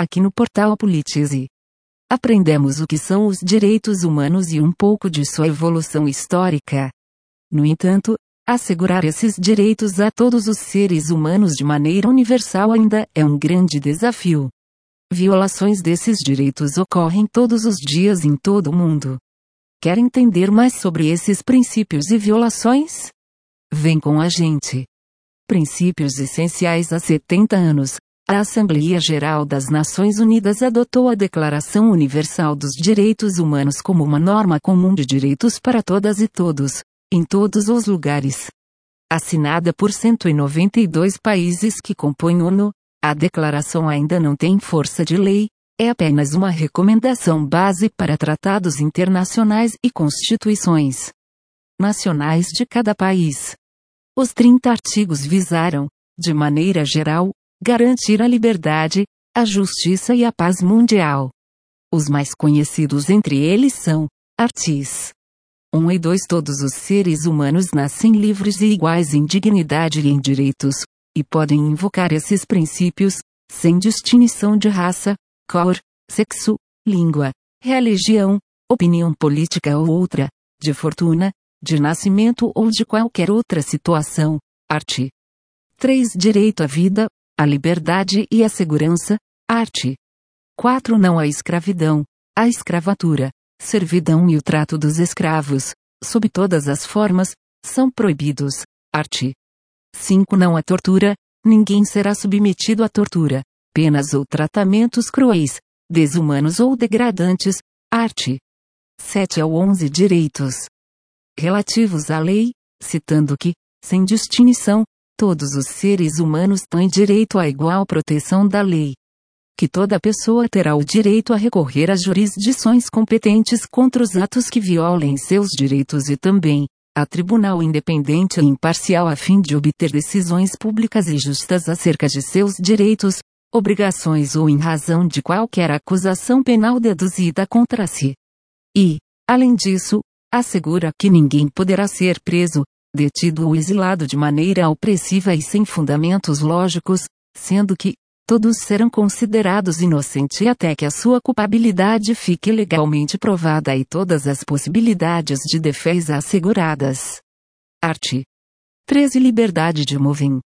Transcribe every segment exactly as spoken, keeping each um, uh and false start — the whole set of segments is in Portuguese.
aqui no portal Politize. Aprendemos o que são os direitos humanos e um pouco de sua evolução histórica. No entanto, assegurar esses direitos a todos os seres humanos de maneira universal ainda é um grande desafio. Violações desses direitos ocorrem todos os dias em todo o mundo. Quer entender mais sobre esses princípios e violações? Vem com a gente. Princípios essenciais. Há setenta anos, a Assembleia Geral das Nações Unidas adotou a Declaração Universal dos Direitos Humanos como uma norma comum de direitos para todas e todos, em todos os lugares. Assinada por cento e noventa e dois países que compõem a ONU, a declaração ainda não tem força de lei, é apenas uma recomendação base para tratados internacionais e constituições nacionais de cada país. Os trinta artigos visaram, de maneira geral, garantir a liberdade, a justiça e a paz mundial. Os mais conhecidos entre eles são: artigos um e dois. Todos os seres humanos nascem livres e iguais em dignidade e em direitos, e podem invocar esses princípios, sem distinção de raça, cor, sexo, língua, religião, opinião política ou outra, de fortuna, de nascimento ou de qualquer outra situação. Art. três. Direito à vida, à liberdade e à segurança. Art. quatro. Não à escravidão, à escravatura, servidão e o trato dos escravos, sob todas as formas, são proibidos. Art. cinco. Não à tortura, ninguém será submetido à tortura, penas ou tratamentos cruéis, desumanos ou degradantes. Art. sete ao onze. Direitos relativos à lei, citando que, sem distinção, todos os seres humanos têm direito à igual proteção da lei. Que toda pessoa terá o direito a recorrer às jurisdições competentes contra os atos que violem seus direitos e também a tribunal independente e imparcial a fim de obter decisões públicas e justas acerca de seus direitos, obrigações ou em razão de qualquer acusação penal deduzida contra si. E, além disso, assegura que ninguém poderá ser preso, detido ou exilado de maneira opressiva e sem fundamentos lógicos, sendo que todos serão considerados inocentes até que a sua culpabilidade fique legalmente provada e todas as possibilidades de defesa asseguradas. Art. treze. Liberdade de movimento.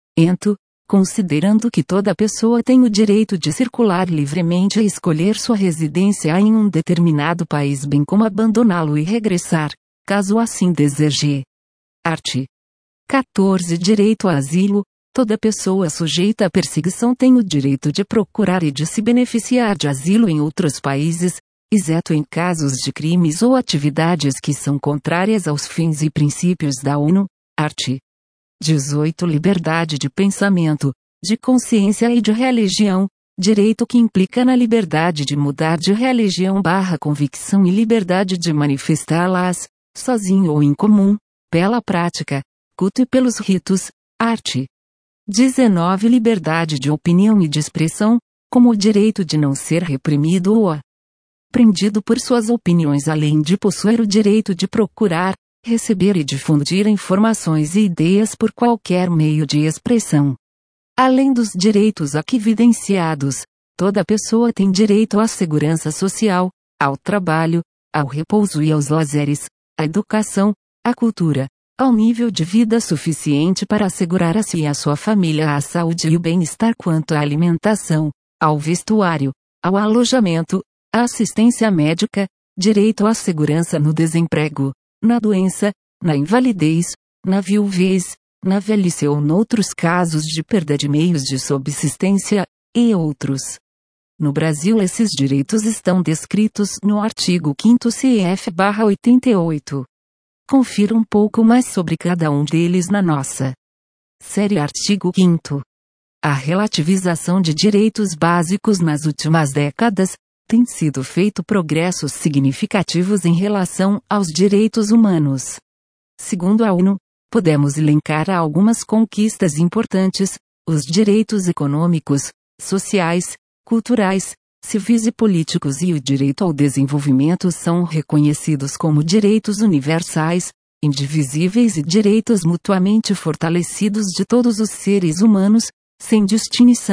Considerando que toda pessoa tem o direito de circular livremente e escolher sua residência em um determinado país bem como abandoná-lo e regressar, caso assim deseje. Art. quatorze. Direito a asilo. Toda pessoa sujeita à perseguição tem o direito de procurar e de se beneficiar de asilo em outros países, exceto em casos de crimes ou atividades que são contrárias aos fins e princípios da ONU. Art. dezoito. Liberdade de pensamento, de consciência e de religião, direito que implica na liberdade de mudar de religião barra convicção e liberdade de manifestá-las, sozinho ou em comum, pela prática, culto e pelos ritos. Art. dezenove. Liberdade de opinião e de expressão, como o direito de não ser reprimido ou prendido por suas opiniões, além de possuir o direito de procurar, receber e difundir informações e ideias por qualquer meio de expressão. Além dos direitos aqui evidenciados, toda pessoa tem direito à segurança social, ao trabalho, ao repouso e aos lazeres, à educação, à cultura, ao nível de vida suficiente para assegurar a si e a sua família a saúde e o bem-estar quanto à alimentação, ao vestuário, ao alojamento, à assistência médica, direito à segurança no desemprego, na doença, na invalidez, na viuvez, na velhice ou noutros casos de perda de meios de subsistência, e outros. No Brasil esses direitos estão descritos no artigo quinto C F oitenta e oito. Confira um pouco mais sobre cada um deles na nossa série. Artigo quinto. A relativização de direitos básicos nas últimas décadas, tem sido feito progressos significativos em relação aos direitos humanos. Segundo a ONU, podemos elencar algumas conquistas importantes: os direitos econômicos, sociais, culturais, civis e políticos e o direito ao desenvolvimento são reconhecidos como direitos universais, indivisíveis e direitos mutuamente fortalecidos de todos os seres humanos, sem distinção,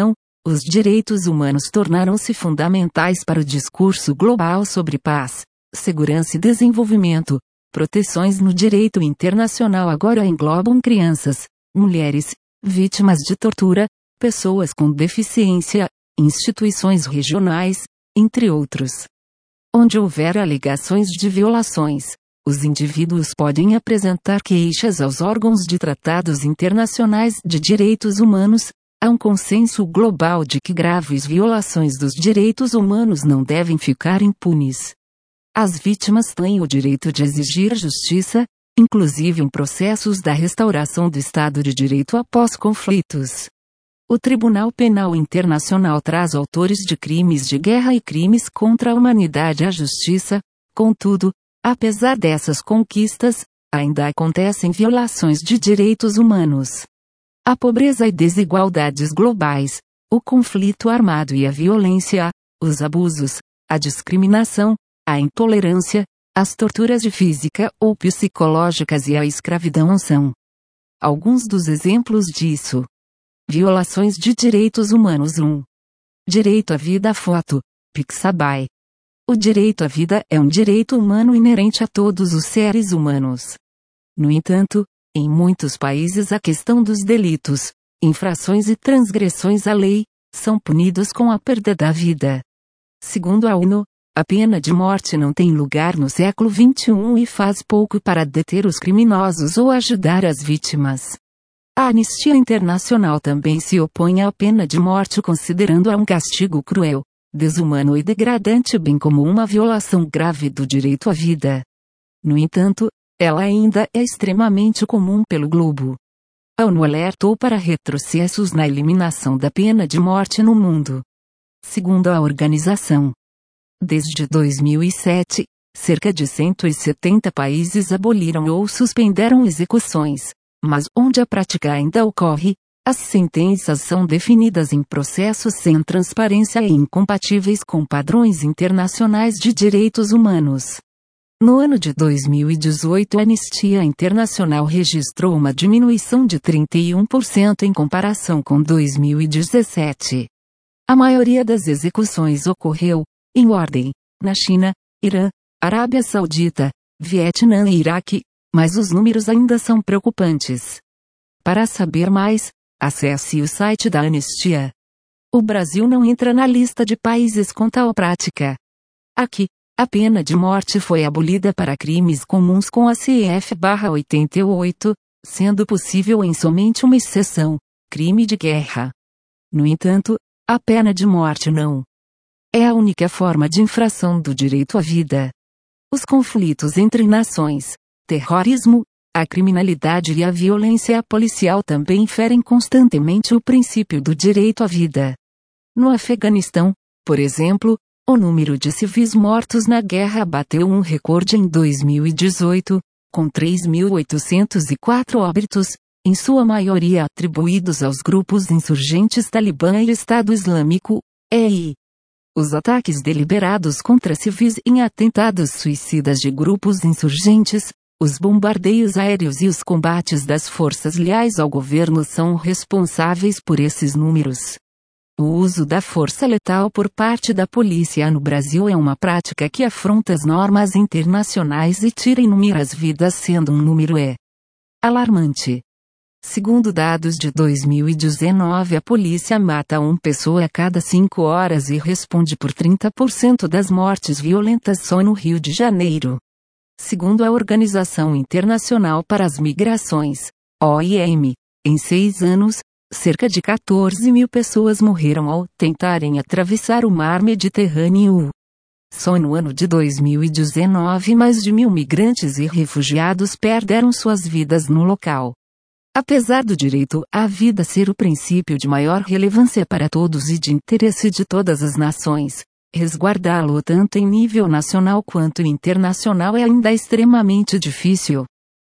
os direitos humanos tornaram-se fundamentais para o discurso global sobre paz, segurança e desenvolvimento. Proteções no direito internacional agora englobam crianças, mulheres, vítimas de tortura, pessoas com deficiência, instituições regionais, entre outros. Onde houver alegações de violações, os indivíduos podem apresentar queixas aos órgãos de tratados internacionais de direitos humanos. Há um consenso global de que graves violações dos direitos humanos não devem ficar impunes. As vítimas têm o direito de exigir justiça, inclusive em processos da restauração do Estado de Direito após conflitos. O Tribunal Penal Internacional traz autores de crimes de guerra e crimes contra a humanidade à justiça. Contudo, apesar dessas conquistas, ainda acontecem violações de direitos humanos. A pobreza e desigualdades globais, o conflito armado e a violência, os abusos, a discriminação, a intolerância, as torturas de física ou psicológicas e a escravidão são alguns dos exemplos disso. Violações de direitos humanos. um. Direito à vida. Foto, Pixabay. O direito à vida é um direito humano inerente a todos os seres humanos. No entanto, em muitos países a questão dos delitos, infrações e transgressões à lei, são punidos com a perda da vida. Segundo a ONU, a pena de morte não tem lugar no século vinte e um e faz pouco para deter os criminosos ou ajudar as vítimas. A Anistia Internacional também se opõe à pena de morte considerando-a um castigo cruel, desumano e degradante bem como uma violação grave do direito à vida. No entanto, ela ainda é extremamente comum pelo globo. A ONU alertou para retrocessos na eliminação da pena de morte no mundo. Segundo a organização, desde dois mil e sete, cerca de cento e setenta países aboliram ou suspenderam execuções, mas onde a prática ainda ocorre, as sentenças são definidas em processos sem transparência e incompatíveis com padrões internacionais de direitos humanos. No ano de dois mil e dezoito, a Anistia Internacional registrou uma diminuição de trinta e um por cento em comparação com dois mil e dezessete. A maioria das execuções ocorreu, em ordem, na China, Irã, Arábia Saudita, Vietnã e Iraque, mas os números ainda são preocupantes. Para saber mais, acesse o site da Anistia. O Brasil não entra na lista de países com tal prática. Aqui, a pena de morte foi abolida para crimes comuns com a C F oitenta e oito, sendo possível em somente uma exceção, crime de guerra. No entanto, a pena de morte não é a única forma de infração do direito à vida. Os conflitos entre nações, terrorismo, a criminalidade e a violência policial também ferem constantemente o princípio do direito à vida. No Afeganistão, por exemplo, o número de civis mortos na guerra bateu um recorde em dois mil e dezoito, com três mil oitocentos e quatro óbitos, em sua maioria atribuídos aos grupos insurgentes Talibã e Estado Islâmico, E I. Os ataques deliberados contra civis em atentados suicidas de grupos insurgentes, os bombardeios aéreos e os combates das forças leais ao governo são responsáveis por esses números. O uso da força letal por parte da polícia no Brasil é uma prática que afronta as normas internacionais e tira inúmeras vidas, sendo um número é alarmante. Segundo dados de dois mil e dezenove, a polícia mata uma pessoa a cada cinco horas e responde por trinta por cento das mortes violentas só no Rio de Janeiro. Segundo a Organização Internacional para as Migrações, O I M, em seis anos, cerca de quatorze mil pessoas morreram ao tentarem atravessar o mar Mediterrâneo. Só no ano de dois mil e dezenove, mais de mil migrantes e refugiados perderam suas vidas no local. Apesar do direito à vida ser o princípio de maior relevância para todos e de interesse de todas as nações, resguardá-lo tanto em nível nacional quanto internacional é ainda extremamente difícil.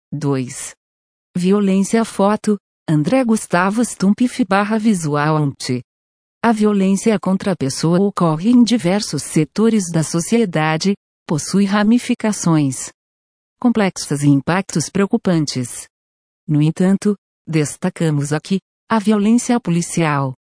dois. Violência. Foto, André Gustavo Stumpf barra visual ante. A violência contra a pessoa ocorre em diversos setores da sociedade, possui ramificações complexas e impactos preocupantes. No entanto, destacamos aqui a violência policial.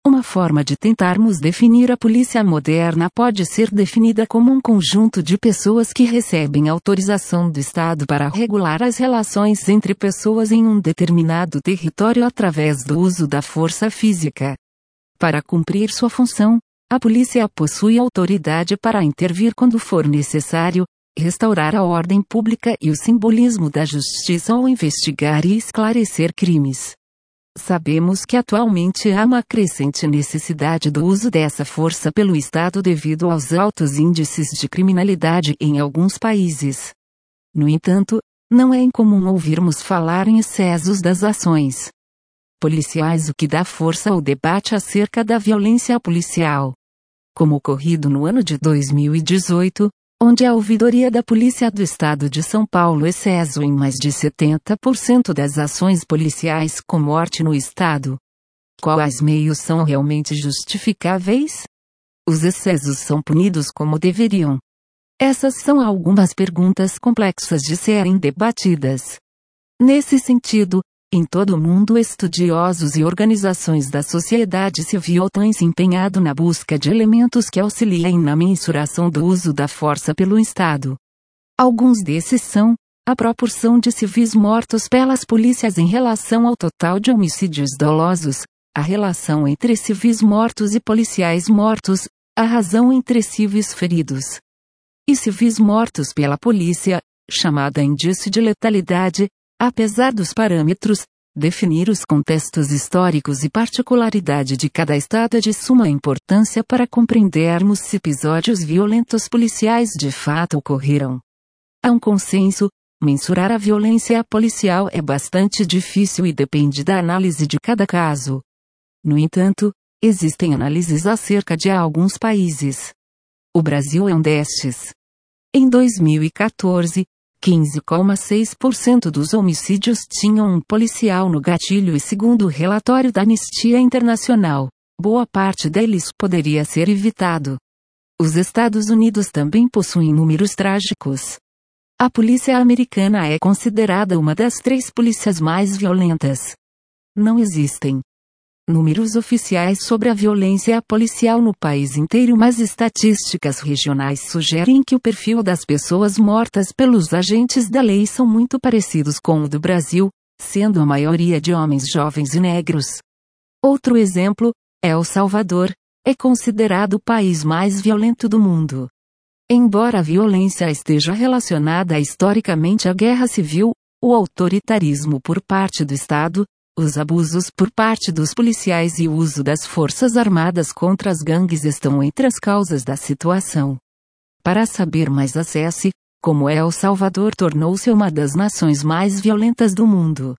Uma forma de tentarmos definir a polícia moderna pode ser definida como um conjunto de pessoas que recebem autorização do Estado para regular as relações entre pessoas em um determinado território através do uso da força física. Para cumprir sua função, a polícia possui autoridade para intervir quando for necessário, restaurar a ordem pública e o simbolismo da justiça ou investigar e esclarecer crimes. Sabemos que atualmente há uma crescente necessidade do uso dessa força pelo Estado devido aos altos índices de criminalidade em alguns países. No entanto, não é incomum ouvirmos falar em excessos das ações policiais, o que dá força ao debate acerca da violência policial. Como ocorrido no ano de dois mil e dezoito, onde a ouvidoria da Polícia do Estado de São Paulo excesso em mais de setenta por cento das ações policiais com morte no Estado. Quais meios são realmente justificáveis? Os excessos são punidos como deveriam? Essas são algumas perguntas complexas de serem debatidas. Nesse sentido, em todo o mundo, estudiosos e organizações da sociedade civil têm se empenhado na busca de elementos que auxiliem na mensuração do uso da força pelo Estado. Alguns desses são a proporção de civis mortos pelas polícias em relação ao total de homicídios dolosos, a relação entre civis mortos e policiais mortos, a razão entre civis feridos e civis mortos pela polícia, chamada indício de letalidade. Apesar dos parâmetros, definir os contextos históricos e particularidade de cada estado é de suma importância para compreendermos se episódios violentos policiais de fato ocorreram. Há um consenso: mensurar a violência policial é bastante difícil e depende da análise de cada caso. No entanto, existem análises acerca de alguns países. O Brasil é um destes. Em dois mil e quatorze, quinze vírgula seis por cento dos homicídios tinham um policial no gatilho e, segundo o relatório da Anistia Internacional, boa parte deles poderia ser evitado. Os Estados Unidos também possuem números trágicos. A polícia americana é considerada uma das três polícias mais violentas. Não existem números oficiais sobre a violência policial no país inteiro, mas estatísticas regionais sugerem que o perfil das pessoas mortas pelos agentes da lei são muito parecidos com o do Brasil, sendo a maioria de homens jovens e negros. Outro exemplo, El Salvador, é considerado o país mais violento do mundo. Embora a violência esteja relacionada historicamente à guerra civil, o autoritarismo por parte do Estado, os abusos por parte dos policiais e o uso das forças armadas contra as gangues estão entre as causas da situação. Para saber mais, acesse como El Salvador tornou-se uma das nações mais violentas do mundo.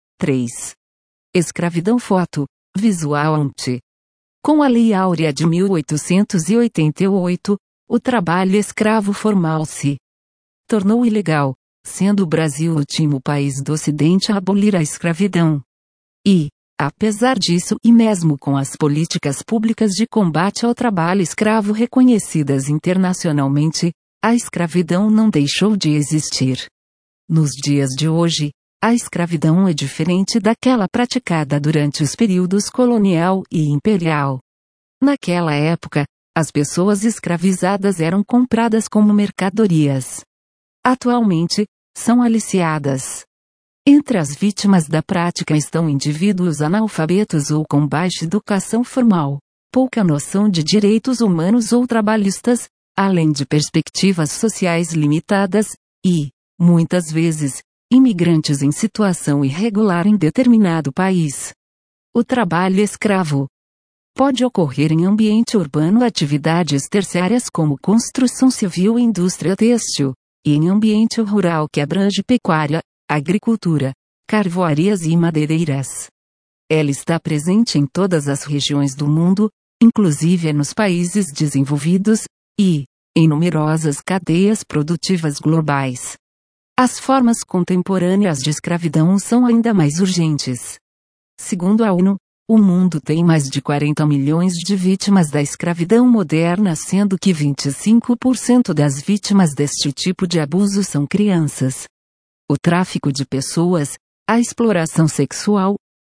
três. Escravidão. Foto visual ante. Com a Lei Áurea de mil oitocentos e oitenta e oito, o trabalho escravo formal se tornou ilegal, sendo o Brasil o último país do Ocidente a abolir a escravidão. E, apesar disso, e mesmo com as políticas públicas de combate ao trabalho escravo reconhecidas internacionalmente, a escravidão não deixou de existir. Nos dias de hoje, a escravidão é diferente daquela praticada durante os períodos colonial e imperial. Naquela época, as pessoas escravizadas eram compradas como mercadorias. Atualmente, são aliciadas. Entre as vítimas da prática estão indivíduos analfabetos ou com baixa educação formal, pouca noção de direitos humanos ou trabalhistas, além de perspectivas sociais limitadas, e, muitas vezes, imigrantes em situação irregular em determinado país. O trabalho escravo pode ocorrer em ambiente urbano, atividades terciárias como construção civil e indústria têxtil, e em ambiente rural que abrange pecuária, agricultura, carvoarias e madeireiras. Ela está presente em todas as regiões do mundo, inclusive nos países desenvolvidos, e em numerosas cadeias produtivas globais. As formas contemporâneas de escravidão são ainda mais urgentes. Segundo a ONU, o mundo tem mais de quarenta milhões de vítimas da escravidão moderna, sendo que vinte e cinco por cento das vítimas deste tipo de abuso são crianças. O tráfico de pessoas, a exploração sexual,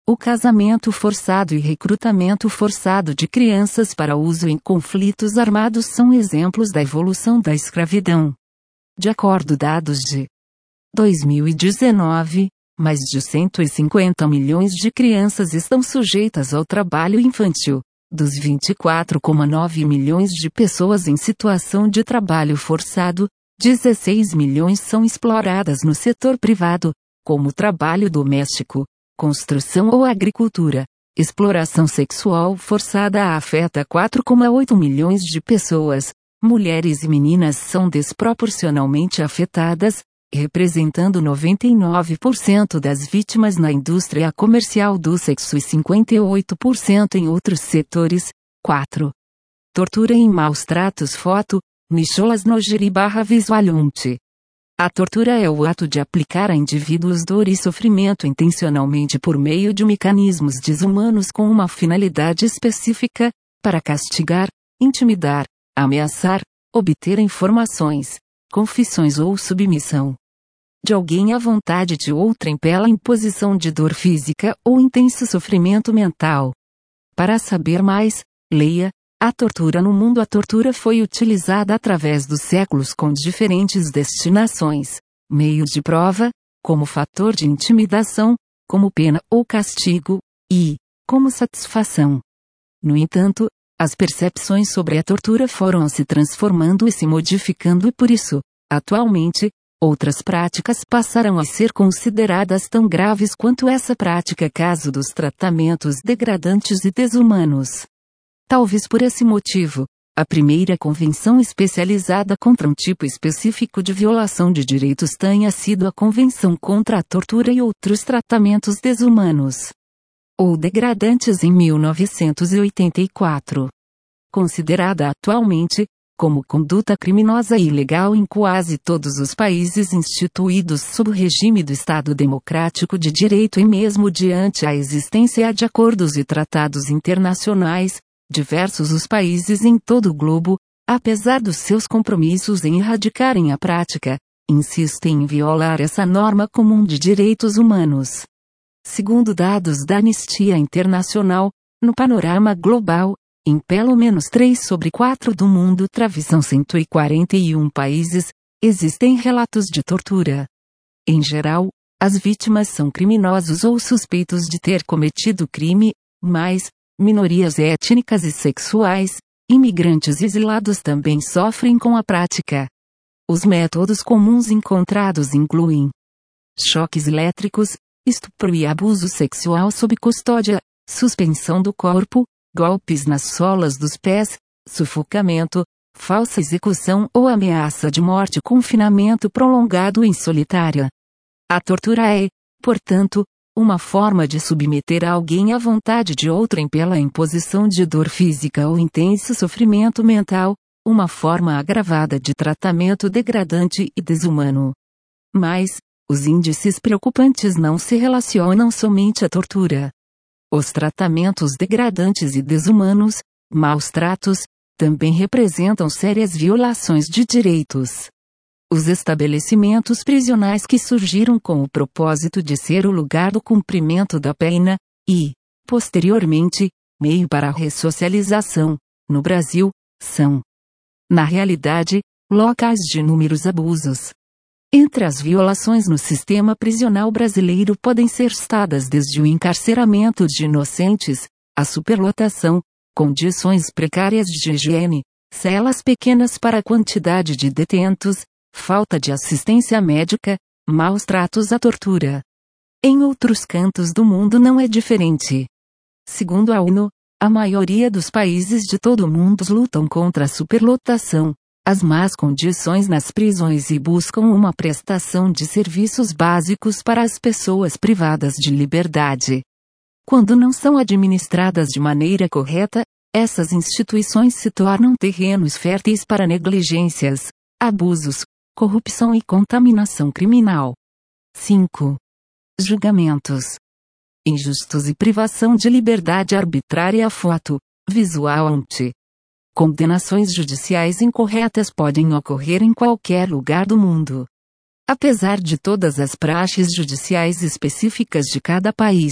O casamento forçado e recrutamento forçado de crianças para uso em conflitos armados são exemplos da evolução da escravidão. De acordo com dados de dois mil e dezenove, mais de cento e cinquenta milhões de crianças estão sujeitas ao trabalho infantil. Dos vinte e quatro vírgula nove milhões de pessoas em situação de trabalho forçado, dezesseis milhões são exploradas no setor privado, como trabalho doméstico, construção ou agricultura. Exploração sexual forçada afeta quatro vírgula oito milhões de pessoas. Mulheres e meninas são desproporcionalmente afetadas, representando noventa e nove por cento das vítimas na indústria comercial do sexo e cinquenta e oito por cento em outros setores. quatro. Tortura e maus tratos. Foto, Nicholas Nojeri barra Visualmente. A tortura é o ato de aplicar a indivíduos dor e sofrimento intencionalmente por meio de mecanismos desumanos com uma finalidade específica, para castigar, intimidar, ameaçar, obter informações, confissões ou submissão de alguém à vontade de outrem pela imposição de dor física ou intenso sofrimento mental. Para saber mais, leia A Tortura no Mundo. A tortura foi utilizada através dos séculos com diferentes destinações, meios de prova, como fator de intimidação, como pena ou castigo, e como satisfação. No entanto, as percepções sobre a tortura foram se transformando e se modificando e por isso, atualmente, outras práticas passaram a ser consideradas tão graves quanto essa prática, caso dos tratamentos degradantes e desumanos. Talvez por esse motivo, a primeira convenção especializada contra um tipo específico de violação de direitos tenha sido a Convenção contra a Tortura e Outros Tratamentos Desumanos ou Degradantes em mil novecentos e oitenta e quatro. Considerada atualmente como conduta criminosa e ilegal em quase todos os países instituídos sob o regime do Estado Democrático de Direito e mesmo diante a existência de acordos e tratados internacionais, diversos os países em todo o globo, apesar dos seus compromissos em erradicarem a prática, insistem em violar essa norma comum de direitos humanos. Segundo dados da Anistia Internacional, no panorama global, em pelo menos três sobre quatro do mundo, travição cento e quarenta e um países, existem relatos de tortura. Em geral, as vítimas são criminosos ou suspeitos de ter cometido crime, mas minorias étnicas e sexuais, imigrantes exilados também sofrem com a prática. Os métodos comuns encontrados incluem choques elétricos, estupro e abuso sexual sob custódia, suspensão do corpo, golpes nas solas dos pés, sufocamento, falsa execução ou ameaça de morte, confinamento prolongado em solitária. A tortura é, portanto, uma forma de submeter alguém à vontade de outrem pela imposição de dor física ou intenso sofrimento mental, uma forma agravada de tratamento degradante e desumano. Mas, os índices preocupantes não se relacionam somente à tortura. Os tratamentos degradantes e desumanos, maus tratos, também representam sérias violações de direitos. Os estabelecimentos prisionais que surgiram com o propósito de ser o lugar do cumprimento da pena, e, posteriormente, meio para a ressocialização, no Brasil, são, na realidade, locais de inúmeros abusos. Entre as violações no sistema prisional brasileiro podem ser citadas desde o encarceramento de inocentes, a superlotação, condições precárias de higiene, celas pequenas para a quantidade de detentos, falta de assistência médica, maus tratos à tortura. Em outros cantos do mundo não é diferente. Segundo a ONU, a maioria dos países de todo o mundo lutam contra a superlotação, as más condições nas prisões e buscam uma prestação de serviços básicos para as pessoas privadas de liberdade. Quando não são administradas de maneira correta, essas instituições se tornam terrenos férteis para negligências, abusos, corrupção e contaminação criminal. cinco. Julgamentos injustos e privação de liberdade arbitrária. Foto, visualmente. Condenações judiciais incorretas podem ocorrer em qualquer lugar do mundo. Apesar de todas as praxes judiciais específicas de cada país,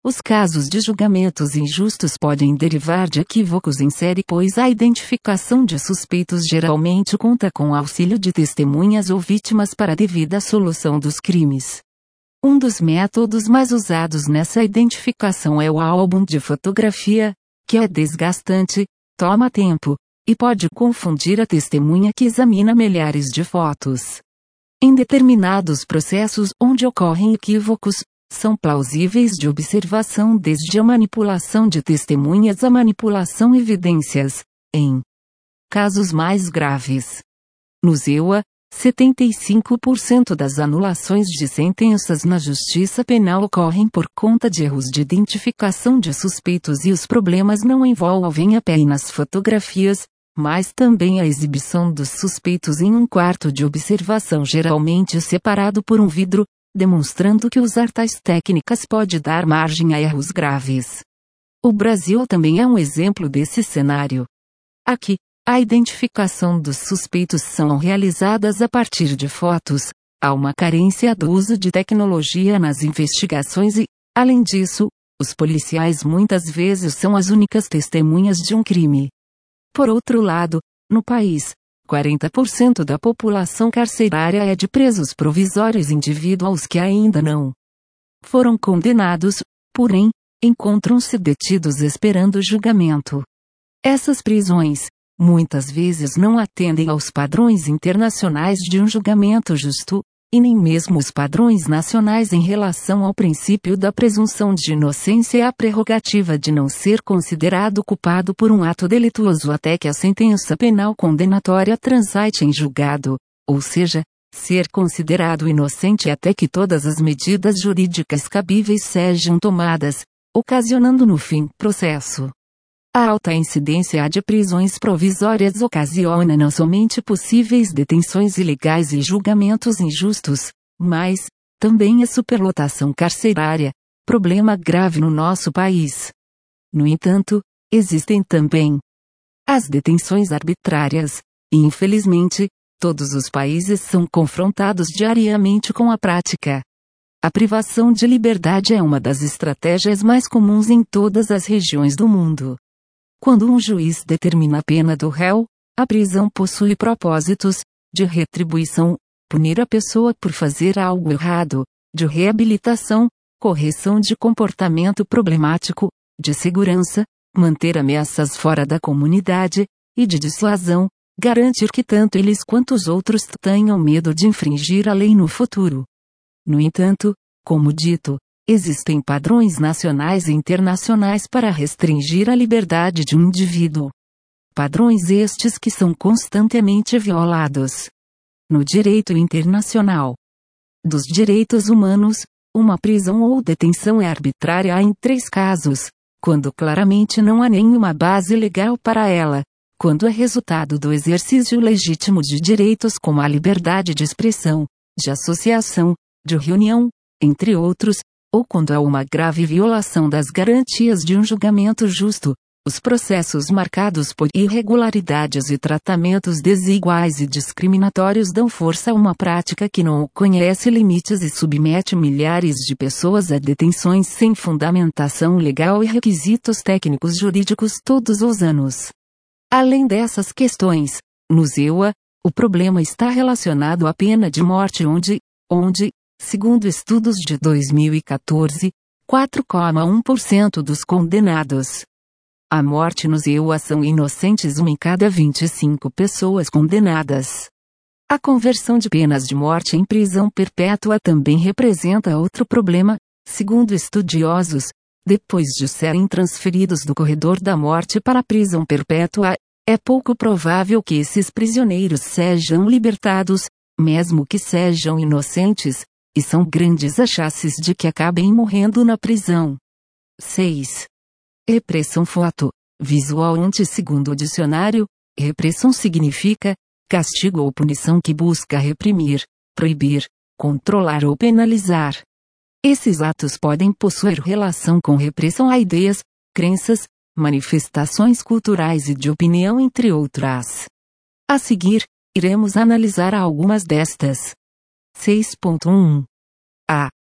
Os casos de julgamentos injustos podem derivar de equívocos em série, pois a identificação de suspeitos geralmente conta com o auxílio de testemunhas ou vítimas para a devida solução dos crimes. Um dos métodos mais usados nessa identificação é o álbum de fotografia, que é desgastante, toma tempo, e pode confundir a testemunha que examina milhares de fotos. Em determinados processos onde ocorrem equívocos, são plausíveis de observação desde a manipulação de testemunhas à manipulação evidências, em casos mais graves. Nos E U A, setenta e cinco por cento das anulações de sentenças na justiça penal ocorrem por conta de erros de identificação de suspeitos e os problemas não envolvem apenas fotografias, mas também a exibição dos suspeitos em um quarto de observação geralmente separado por um vidro, demonstrando que usar tais técnicas pode dar margem a erros graves. O Brasil também é um exemplo desse cenário. Aqui, a identificação dos suspeitos são realizadas a partir de fotos, há uma carência do uso de tecnologia nas investigações e, além disso, os policiais muitas vezes são as únicas testemunhas de um crime. Por outro lado, no país, quarenta por cento da população carcerária é de presos provisórios indivíduos que ainda não foram condenados, porém, encontram-se detidos esperando julgamento. Essas prisões, muitas vezes não atendem aos padrões internacionais de um julgamento justo, e nem mesmo os padrões nacionais em relação ao princípio da presunção de inocência e a prerrogativa de não ser considerado culpado por um ato delituoso até que a sentença penal condenatória transite em julgado, ou seja, ser considerado inocente até que todas as medidas jurídicas cabíveis sejam tomadas, ocasionando no fim processo. A alta incidência de prisões provisórias ocasiona não somente possíveis detenções ilegais e julgamentos injustos, mas também a superlotação carcerária, problema grave no nosso país. No entanto, existem também as detenções arbitrárias, e infelizmente, todos os países são confrontados diariamente com a prática. A privação de liberdade é uma das estratégias mais comuns em todas as regiões do mundo. Quando um juiz determina a pena do réu, a prisão possui propósitos de retribuição, punir a pessoa por fazer algo errado, de reabilitação, correção de comportamento problemático, de segurança, manter ameaças fora da comunidade, e de dissuasão, garantir que tanto eles quanto os outros tenham medo de infringir a lei no futuro. No entanto, como dito, existem padrões nacionais e internacionais para restringir a liberdade de um indivíduo. Padrões estes que são constantemente violados. No direito internacional dos direitos humanos, uma prisão ou detenção é arbitrária em três casos: quando claramente não há nenhuma base legal para ela, quando é resultado do exercício legítimo de direitos como a liberdade de expressão, de associação, de reunião, entre outros, ou quando há uma grave violação das garantias de um julgamento justo. Os processos marcados por irregularidades e tratamentos desiguais e discriminatórios dão força a uma prática que não conhece limites e submete milhares de pessoas a detenções sem fundamentação legal e requisitos técnicos jurídicos todos os anos. Além dessas questões, nos E U A, o problema está relacionado à pena de morte onde, onde, segundo estudos de dois mil e quatorze, quatro vírgula um por cento dos condenados à morte nos E U A são inocentes, uma em cada vinte e cinco pessoas condenadas. A conversão de penas de morte em prisão perpétua também representa outro problema, segundo estudiosos. Depois de serem transferidos do corredor da morte para a prisão perpétua, é pouco provável que esses prisioneiros sejam libertados, mesmo que sejam inocentes, e são grandes as chances de que acabem morrendo na prisão. seis. Repressão foto visual ante. Segundo o dicionário, repressão significa castigo ou punição que busca reprimir, proibir, controlar ou penalizar. Esses atos podem possuir relação com repressão a ideias, crenças, manifestações culturais e de opinião, entre outras. A seguir, iremos analisar algumas destas. seis ponto um. A.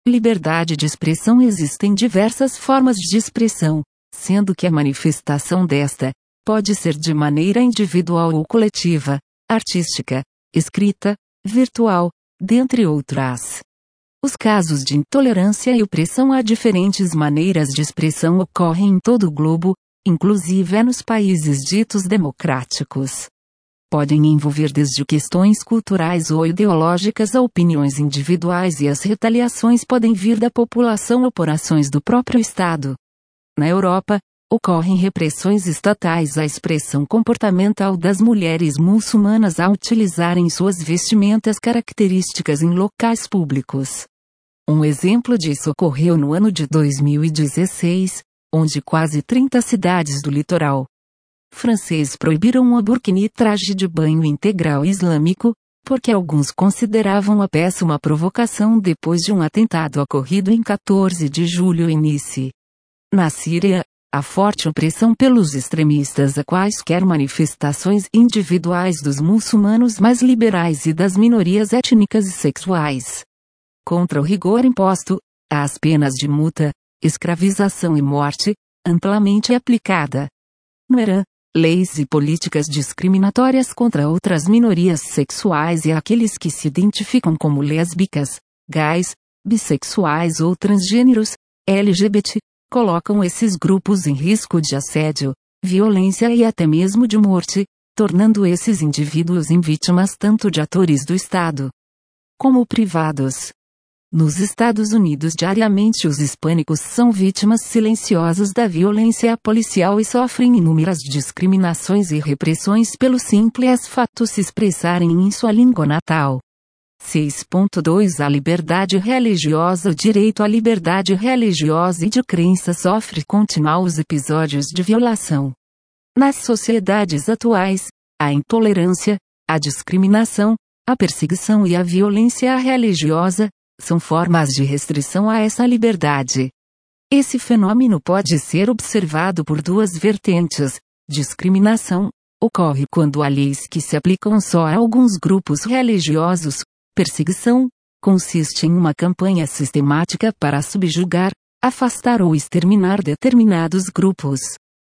Liberdade de expressão. Existem diversas formas de expressão, sendo que a manifestação desta pode ser de maneira individual ou coletiva, artística, escrita, virtual, dentre outras. Os casos de intolerância e opressão a diferentes maneiras de expressão ocorrem em todo o globo, inclusive nos países ditos democráticos. Podem envolver desde questões culturais ou ideológicas a opiniões individuais, e as retaliações podem vir da população ou por ações do próprio Estado. Na Europa, ocorrem repressões estatais à expressão comportamental das mulheres muçulmanas ao utilizarem suas vestimentas características em locais públicos. Um exemplo disso ocorreu no ano de dois mil e dezesseis, onde quase trinta cidades do litoral francês proibiram o burkini, traje de banho integral islâmico, porque alguns consideravam a peça uma provocação depois de um atentado ocorrido em quatorze de julho em Nice. Na Síria, há forte opressão pelos extremistas a quaisquer manifestações individuais dos muçulmanos mais liberais e das minorias étnicas e sexuais. Contra o rigor imposto, há as penas de multa, escravização e morte, amplamente aplicada. No Irã, leis e políticas discriminatórias contra outras minorias sexuais e aqueles que se identificam como lésbicas, gays, bissexuais ou transgêneros, L G B T, colocam esses grupos em risco de assédio, violência e até mesmo de morte, tornando esses indivíduos em vítimas tanto de atores do Estado como privados. Nos Estados Unidos, diariamente os hispânicos são vítimas silenciosas da violência policial e sofrem inúmeras discriminações e repressões pelo simples fato de se expressarem em sua língua natal. seis ponto dois A liberdade religiosa. O direito à liberdade religiosa e de crença sofre continuados episódios de violação. Nas sociedades atuais, a intolerância, a discriminação, a perseguição e a violência religiosa são formas de restrição a essa liberdade. Esse fenômeno pode ser observado por duas vertentes. Discriminação ocorre quando há leis que se aplicam só a alguns grupos religiosos. Perseguição consiste em uma campanha sistemática para subjugar, afastar ou exterminar determinados grupos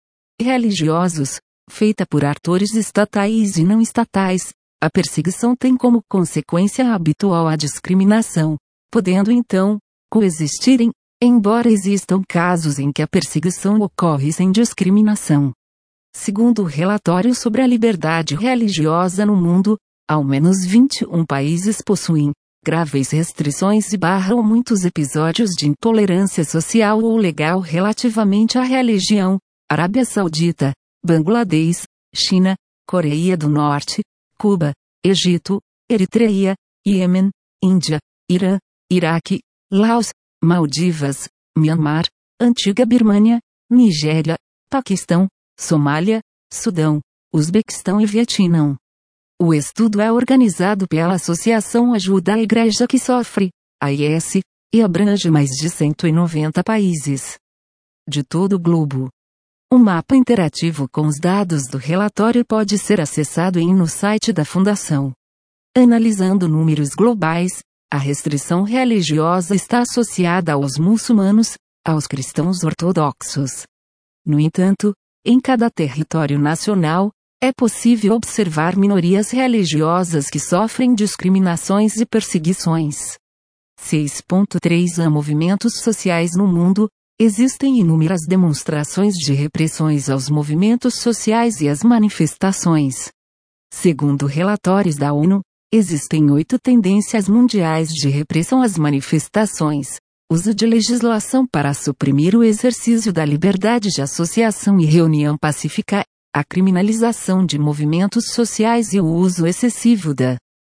religiosos, feita por atores estatais e não estatais. A perseguição tem como consequência habitual a discriminação, podendo então coexistirem, embora existam casos em que a perseguição ocorre sem discriminação. Segundo o relatório sobre a liberdade religiosa no mundo, ao menos vinte e um países possuem graves restrições e barram muitos episódios de intolerância social ou legal relativamente à religião: Arábia Saudita, Bangladesh, China, Coreia do Norte, Cuba, Egito, Eritreia, Iêmen, Índia, Irã, Iraque, Laos, Maldivas, Myanmar, Antiga Birmânia, Nigéria, Paquistão, Somália, Sudão, Uzbequistão e Vietnã. O estudo é organizado pela Associação Ajuda à Igreja que Sofre, A I S, e abrange mais de cento e noventa países de todo o globo. Um mapa interativo com os dados do relatório pode ser acessado em no site da Fundação. Analisando números globais, a restrição religiosa está associada aos muçulmanos, aos cristãos ortodoxos. No entanto, em cada território nacional, é possível observar minorias religiosas que sofrem discriminações e perseguições. seis ponto três A Movimentos sociais no mundo. Existem inúmeras demonstrações de repressões aos movimentos sociais e às manifestações. Segundo relatórios da ONU, existem oito tendências mundiais de repressão às manifestações: uso de legislação para suprimir o exercício da liberdade de associação e reunião pacífica, a criminalização de movimentos sociais e o uso excessivo da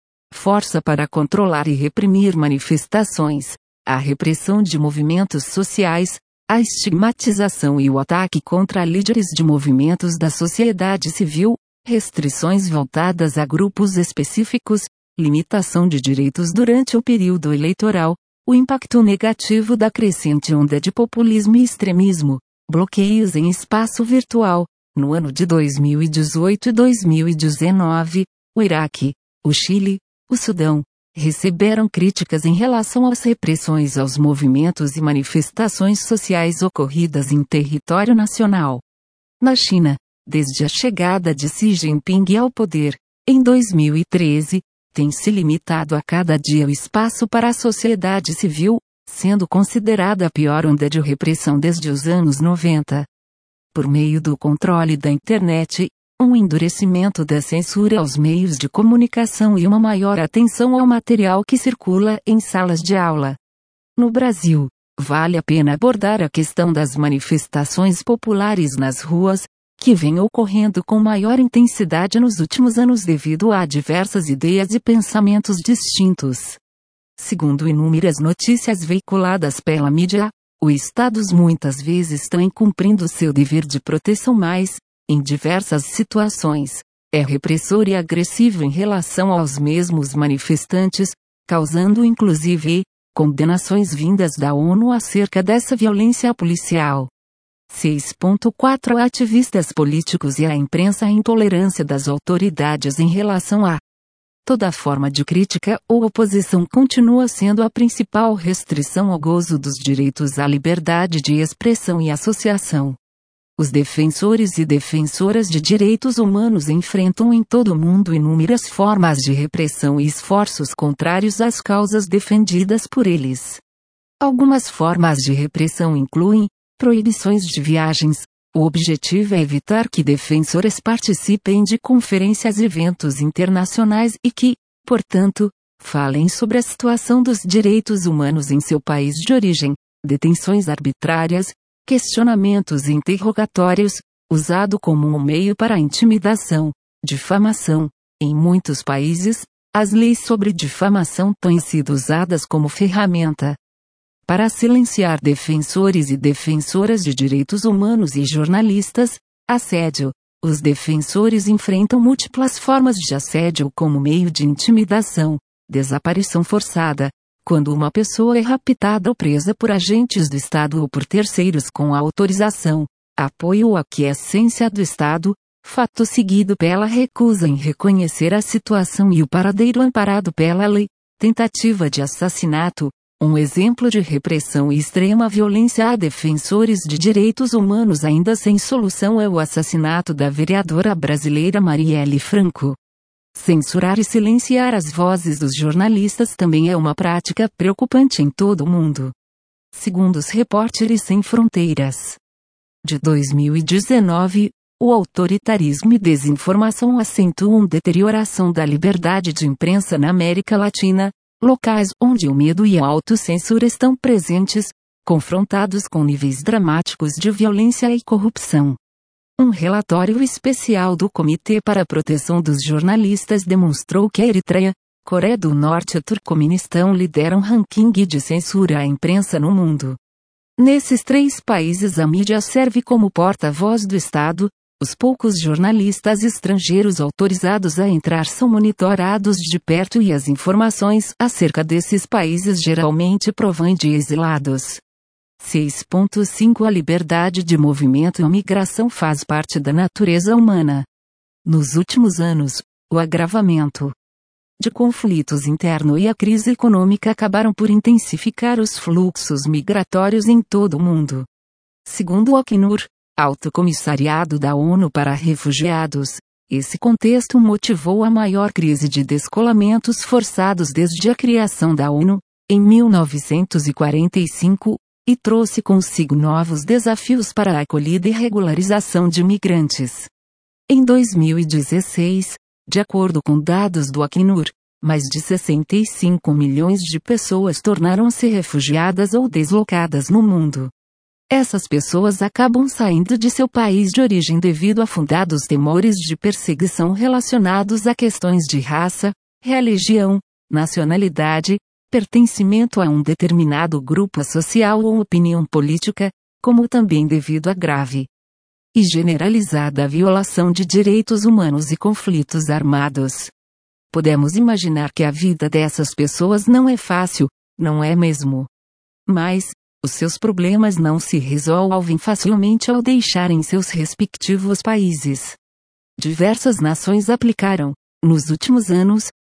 força para controlar e reprimir manifestações, a repressão de movimentos sociais, a estigmatização e o ataque contra líderes de movimentos da sociedade civil, restrições voltadas a grupos específicos, limitação de direitos durante o período eleitoral, o impacto negativo da crescente onda de populismo e extremismo, bloqueios em espaço virtual. No ano de dois mil e dezoito e dois mil e dezenove, o Iraque, o Chile, o Sudão, receberam críticas em relação às repressões aos movimentos e manifestações sociais ocorridas em território nacional. Na China, desde a chegada de Xi Jinping ao poder, em dois mil e treze, tem se limitado a cada dia o espaço para a sociedade civil, sendo considerada a pior onda de repressão desde os anos noventa. Por meio do controle da internet, um endurecimento da censura aos meios de comunicação e uma maior atenção ao material que circula em salas de aula. No Brasil, vale a pena abordar a questão das manifestações populares nas ruas, que vem ocorrendo com maior intensidade nos últimos anos devido a diversas ideias e pensamentos distintos. Segundo inúmeras notícias veiculadas pela mídia, os estados muitas vezes estão incumprindo seu dever de proteção, mas, em diversas situações, é repressor e agressivo em relação aos mesmos manifestantes, causando inclusive condenações vindas da ONU acerca dessa violência policial. seis ponto quatro Ativistas políticos e a imprensa. A intolerância das autoridades em relação a toda forma de crítica ou oposição continua sendo a principal restrição ao gozo dos direitos à liberdade de expressão e associação. Os defensores e defensoras de direitos humanos enfrentam em todo o mundo inúmeras formas de repressão e esforços contrários às causas defendidas por eles. Algumas formas de repressão incluem proibições de viagens. O objetivo é evitar que defensores participem de conferências e eventos internacionais e que, portanto, falem sobre a situação dos direitos humanos em seu país de origem, detenções arbitrárias, questionamentos e interrogatórios, usado como um meio para intimidação, difamação. Em muitos países, as leis sobre difamação têm sido usadas como ferramenta para silenciar defensores e defensoras de direitos humanos e jornalistas. Assédio. Os defensores enfrentam múltiplas formas de assédio como meio de intimidação, desaparição forçada, quando uma pessoa é raptada ou presa por agentes do Estado ou por terceiros com autorização, apoio ou aquiescência do Estado, fato seguido pela recusa em reconhecer a situação e o paradeiro amparado pela lei, tentativa de assassinato. Um exemplo de repressão e extrema violência a defensores de direitos humanos ainda sem solução é o assassinato da vereadora brasileira Marielle Franco. Censurar e silenciar as vozes dos jornalistas também é uma prática preocupante em todo o mundo. Segundo os Repórteres Sem Fronteiras de dois mil e dezenove, o autoritarismo e desinformação acentuam deterioração da liberdade de imprensa na América Latina, locais onde o medo e a autocensura estão presentes, confrontados com níveis dramáticos de violência e corrupção. Um relatório especial do Comitê para a Proteção dos Jornalistas demonstrou que a Eritreia, Coreia do Norte e Turcomenistão lideram ranking de censura à imprensa no mundo. Nesses três países a mídia serve como porta-voz do Estado. Os poucos jornalistas estrangeiros autorizados a entrar são monitorados de perto e as informações acerca desses países geralmente provêm de exilados. seis ponto cinco A liberdade de movimento e a migração faz parte da natureza humana. Nos últimos anos, o agravamento de conflitos internos e a crise econômica acabaram por intensificar os fluxos migratórios em todo o mundo. Segundo o Acnur, Alto Comissariado da ONU para Refugiados, esse contexto motivou a maior crise de descolamentos forçados desde a criação da ONU, em mil novecentos e quarenta e cinco, e trouxe consigo novos desafios para a acolhida e regularização de migrantes. Em dois mil e dezesseis, de acordo com dados do Acnur, mais de sessenta e cinco milhões de pessoas tornaram-se refugiadas ou deslocadas no mundo. Essas pessoas acabam saindo de seu país de origem devido a fundados temores de perseguição relacionados a questões de raça, religião, nacionalidade, pertencimento a um determinado grupo social ou opinião política, como também devido a grave e generalizada violação de direitos humanos e conflitos armados. Podemos imaginar que a vida dessas pessoas não é fácil, não é mesmo? Mas, os seus problemas não se resolvem facilmente ao deixarem seus respectivos países. Diversas nações aplicaram, nos últimos anos,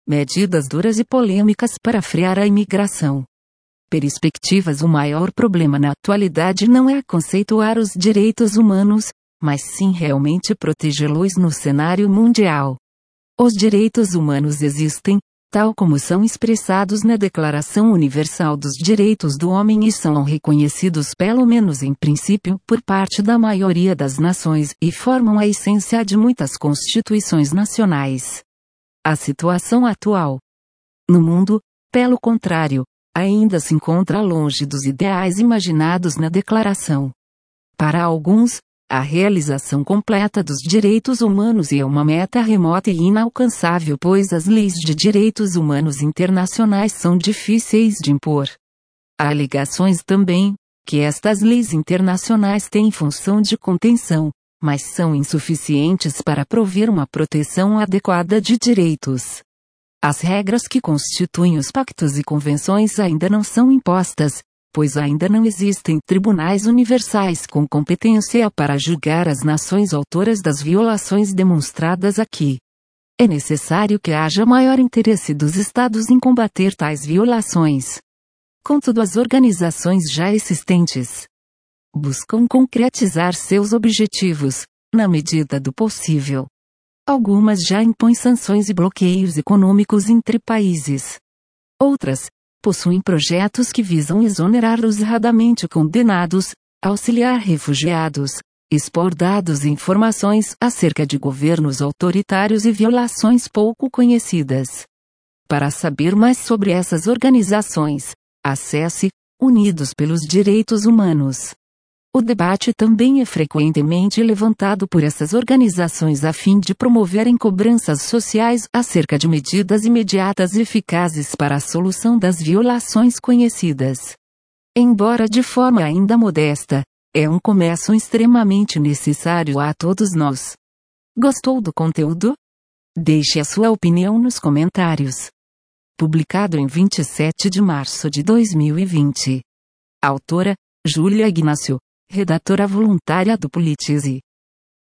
medidas duras e polêmicas para frear a imigração. Perspectivas. O maior problema na atualidade não é conceituar os direitos humanos, mas sim realmente protegê-los no cenário mundial. Os direitos humanos existem, tal como são expressados na Declaração Universal dos Direitos do Homem e são reconhecidos pelo menos em princípio por parte da maioria das nações e formam a essência de muitas constituições nacionais. A situação atual no mundo, pelo contrário, ainda se encontra longe dos ideais imaginados na Declaração. Para alguns, a realização completa dos direitos humanos é uma meta remota e inalcançável, pois as leis de direitos humanos internacionais são difíceis de impor. Há alegações também, que estas leis internacionais têm função de contenção, mas são insuficientes para prover uma proteção adequada de direitos. As regras que constituem os pactos e convenções ainda não são impostas, pois ainda não existem tribunais universais com competência para julgar as nações autoras das violações demonstradas aqui. É necessário que haja maior interesse dos Estados em combater tais violações. Contudo, as organizações já existentes buscam concretizar seus objetivos, na medida do possível. Algumas já impõem sanções e bloqueios econômicos entre países. Outras possuem projetos que visam exonerar os erradamente condenados, auxiliar refugiados, expor dados e informações acerca de governos autoritários e violações pouco conhecidas. Para saber mais sobre essas organizações, acesse Unidos pelos Direitos Humanos. O debate também é frequentemente levantado por essas organizações a fim de promoverem cobranças sociais acerca de medidas imediatas e eficazes para a solução das violações conhecidas. Embora de forma ainda modesta, é um começo extremamente necessário a todos nós. Gostou do conteúdo? Deixe a sua opinião nos comentários. Publicado em vinte e sete de março de dois mil e vinte. Autora, Júlia Ignácio. Redatora voluntária do Politize.